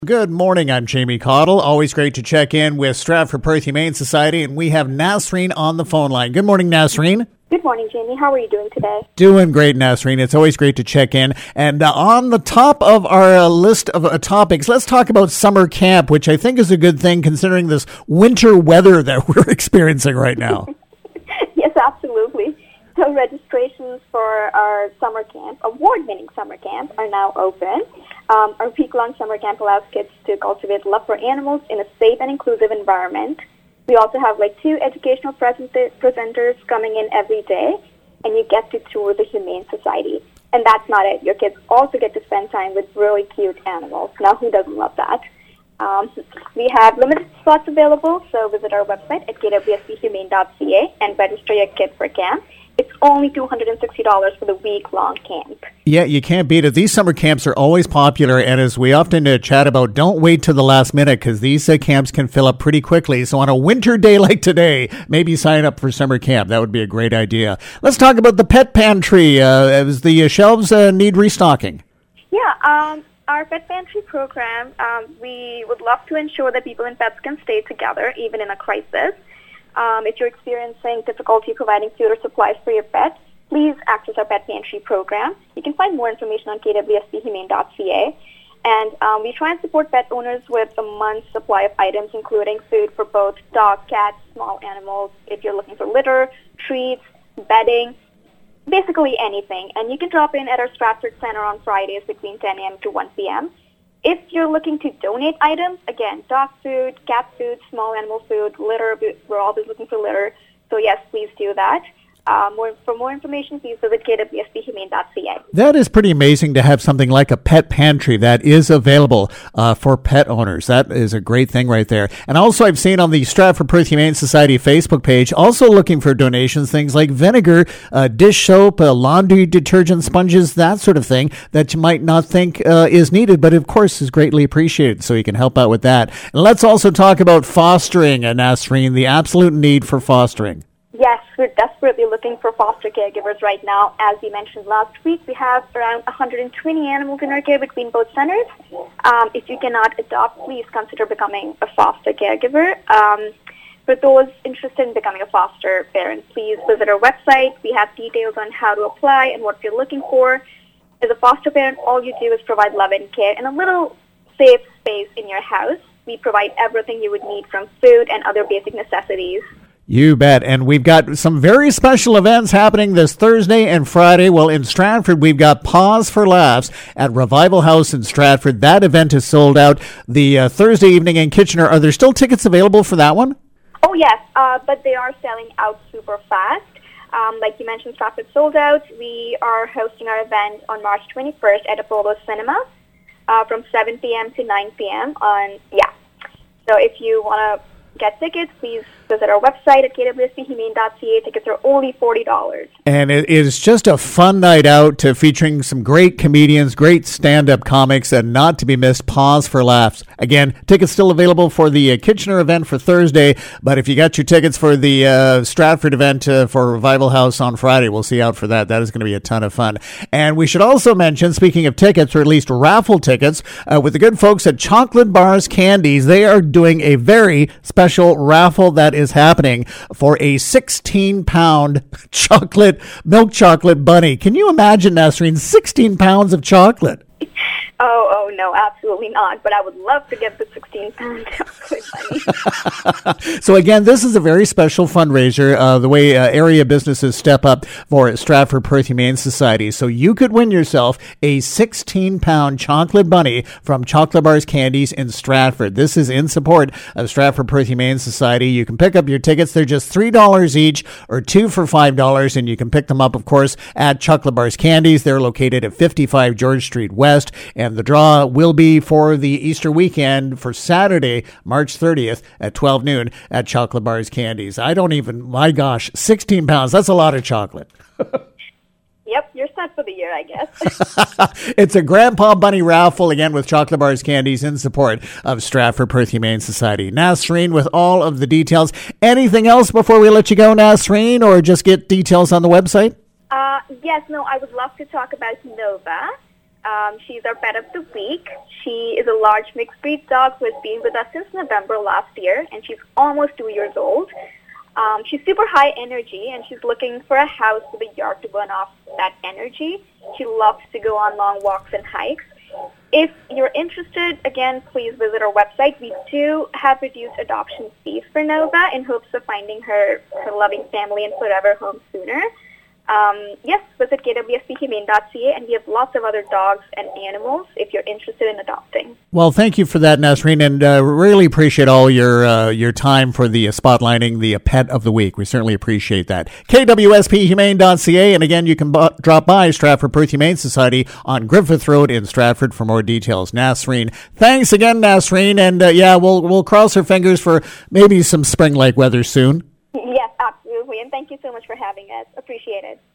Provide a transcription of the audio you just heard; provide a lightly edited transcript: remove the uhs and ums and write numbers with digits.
Good morning, I'm Jamie Cottle. Always great to check in with Stratford Perth Humane Society, and we have Nasreen on the phone line. Good morning, Nasreen. Good morning, Jamie. How are you doing today? Doing great, Nasreen. It's always great to check in. And on the top of our list of topics, let's talk about summer camp, which I think is a good thing considering this winter weather that we're experiencing right now. Yes, absolutely. So registrations for our summer camp, award-winning summer camp, are now open. Our week-long summer camp allows kids to cultivate love for animals in a safe and inclusive environment. We also have 2 educational presenters coming in every day, and you get to tour the Humane Society. And that's not it. Your kids also get to spend time with really cute animals. Now, who doesn't love that? We have limited spots available, so visit our website at kwsbhumane.ca and register your kid for camp. It's only $260 for the week-long camp. Yeah, you can't beat it. These summer camps are always popular, and as we often chat about, don't wait till the last minute because these camps can fill up pretty quickly. So on a winter day like today, maybe sign up for summer camp. That would be a great idea. Let's talk about the pet pantry. As the shelves need restocking. Yeah, our pet pantry program, we would love to ensure that people and pets can stay together even in a crisis. If you're experiencing difficulty providing food or supplies for your pet, please access our pet pantry program. You can find more information on kwsbhumane.ca. And we try and support pet owners with a month's supply of items, including food for both dog, cats, small animals, if you're looking for litter, treats, bedding, basically anything. And you can drop in at our Stratford Center on Fridays between 10 a.m. to 1 p.m. If you're looking to donate items, again, dog food, cat food, small animal food, litter, we're always looking for litter. So yes, please do that. For more information, please visit kwsbhumane.ca. That is pretty amazing to have something like a pet pantry that is available for pet owners. That is a great thing right there. And also I've seen on the Stratford Perth Humane Society Facebook page, also looking for donations, things like vinegar, dish soap, laundry detergent, sponges, that sort of thing that you might not think is needed, but of course is greatly appreciated. So you can help out with that. And let's also talk about fostering, Nasreen, the absolute need for fostering. Yes, we're desperately looking for foster caregivers right now. As we mentioned last week, we have around 120 animals in our care between both centers. If you cannot adopt, please consider becoming a foster caregiver. For those interested in becoming a foster parent, please visit our website. We have details on how to apply and what you're looking for. As a foster parent, all you do is provide love and care in a little safe space in your house. We provide everything you would need from food and other basic necessities. You bet. And we've got some very special events happening this Thursday and Friday. Well, in Stratford, we've got Pause for Laughs at Revival House in Stratford. That event is sold out. The Thursday evening in Kitchener, are there still tickets available for that one? Oh, yes, but they are selling out super fast. Like you mentioned, Stratford sold out. We are hosting our event on March 21st at Apollo Cinema from 7 p.m. to 9 p.m. So if you want to get tickets, please visit our website at kwsbhumane.ca. Tickets are only $40. And it is just a fun night out featuring some great comedians, great stand-up comics, and not to be missed, Pause for Laughs. Again, tickets still available for the Kitchener event for Thursday, but if you got your tickets for the Stratford event for Revival House on Friday, we'll see out for that. That is going to be a ton of fun. And we should also mention, speaking of tickets, or at least raffle tickets, with the good folks at Chocolate Bars Candies, they are doing a very special raffle that is happening for a 16-pound milk chocolate bunny. Can you imagine, Nasreen, 16 pounds of chocolate? Oh, no, absolutely not. But I would love to get the 16-pound chocolate bunny. So again, this is a very special fundraiser, the way area businesses step up for Stratford Perth Humane Society. So you could win yourself a 16-pound chocolate bunny from Chocolate Bars Candies in Stratford. This is in support of Stratford Perth Humane Society. You can pick up your tickets. They're just $3 each or 2 for $5, and you can pick them up, of course, at Chocolate Bars Candies. They're located at 55 George Street West, and the draw will be for the Easter weekend for Saturday, March 30th at 12 noon at Chocolate Bars Candies. My gosh, 16 pounds. That's a lot of chocolate. Yep, you're set for the year, I guess. It's a Grandpa Bunny raffle, again, with Chocolate Bars Candies in support of Stratford Perth Humane Society. Nasreen with all of the details. Anything else before we let you go, Nasreen, or just get details on the website? Yes, no, I would love to talk about Nova. She's our pet of the week. She is a large mixed breed dog who has been with us since November last year, and she's almost 2 years old. She's super high energy, and she's looking for a house with a yard to burn off that energy. She loves to go on long walks and hikes. If you're interested, again, please visit our website. We do have reduced adoption fees for Nova in hopes of finding her loving family and forever home sooner. Yes, visit kwsphumane.ca, and we have lots of other dogs and animals if you're interested in adopting. Well, thank you for that, Nasreen, and really appreciate all your time for the spotlighting the Pet of the Week. We certainly appreciate that. kwsphumane.ca, and again, you can drop by Stratford Perth Humane Society on Griffith Road in Stratford for more details. Nasreen, thanks again, Nasreen, and we'll cross our fingers for maybe some spring-like weather soon. Yes, absolutely, and thank you so much for having us. Appreciate it.